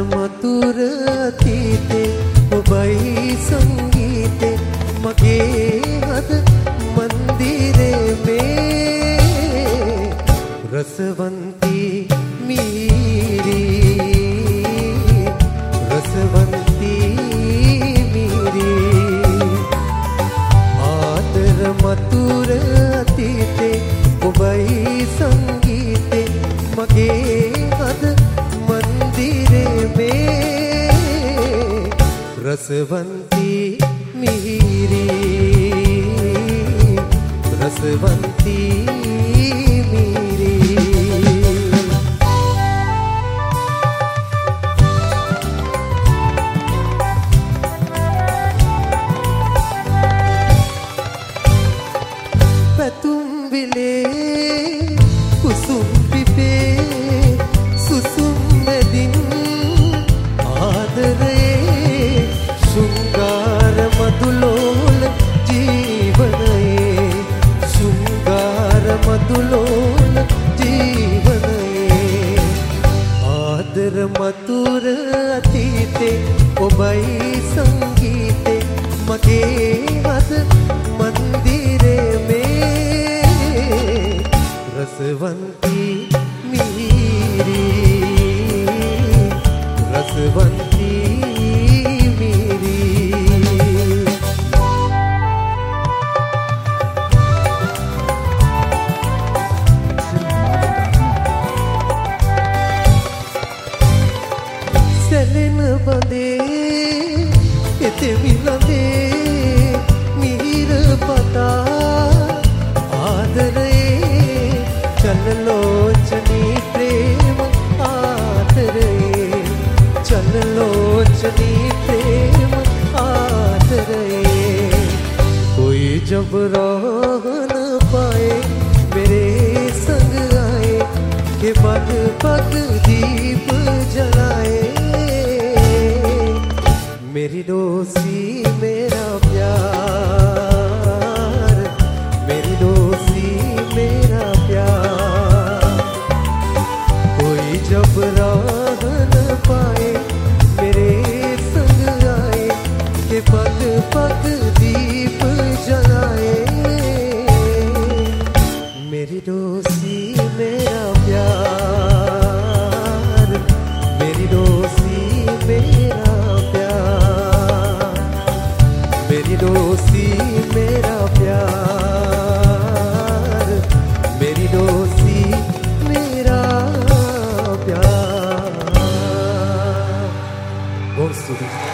මතුර අතීතේ ඔබයි සංගීතේ මගේ හද මන්දිරේ මේ රසවන්ති මීරි රසවන්ති මීරි ආදර මතුර අතීතේ ඔබයි සංගීතේ මගේ හද මන්දිරේ මේ රසවන්ති මීරි රසවන්ති මීරි පැතුම් විලේ කුසුම් පිපේ සුසුම් මැදින් ආදරේ ශෘංගාර මధుලෝල ජීවනයේ ශෘංගාර මధుලෝල ජීවනයේ ආදර මතුර අතීතේ ඔබයි සංගීතේ මගේ හද මන්දිරේ මේ රසවන්ති මීරි රසවන්ති මීරි සැලෙන බඳේ එතෙමි ළඟේ මීර පතා ආදරේ චලලෝචනී ප්‍රේම ආදරේ चललोचनी प्रेम आदरे कोई जब राह न पाए मेरे संग आए कि पग पग दीप जलाए मेरी दोस्ती मेरा प्यार मेरी दोस्ती मेरा प्यार कोई जब राह न पाए मेरे संग आए कि पग पग दीप जलाए मेरी दोस्ती मेरा प्यार मेरी दोस्ती मेरा प्यार मेरी दोस्ती मेरा प्यार मेरी दोस्ती मेरा प्यार बहुत सुंदर।